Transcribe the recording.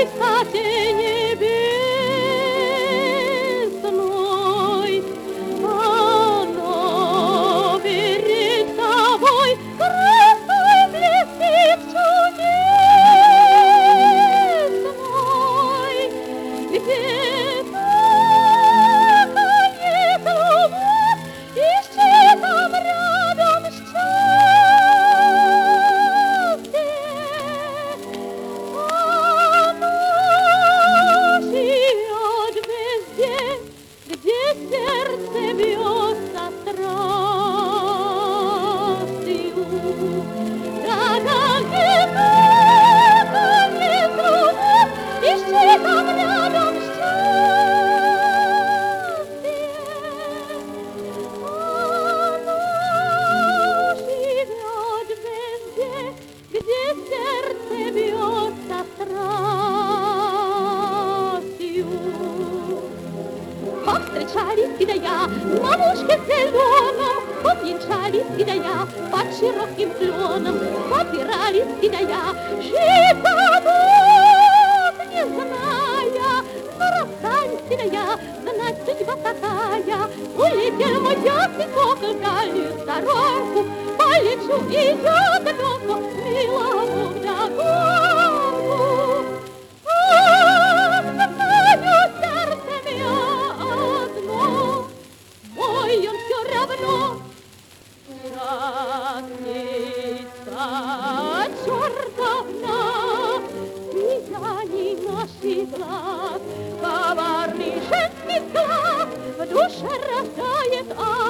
высоте небесной. Она перед тобой красой блестит чудесной, где-то конец любовь, ищи там рядом счастье. Оно живет везде, где сердце бьется страстью. Да где-то конец любовь, ищи там рядом счастье. Оно живет везде, где сердце бьется страстью. Повстречались гидая на мушке зеленом, повенчались гидая под широким кленом, попирались гидая, живот не зная, но расстались гидая, знать судьба такая. Улетел мой ясный сокол дальнюю дорогу, полечу и я далеко, милому вдогонку. Знаю сердцем я одно, мой он все равно. Разница чертовна, сияний наших глаз, коварный женский взгляд в душе рождает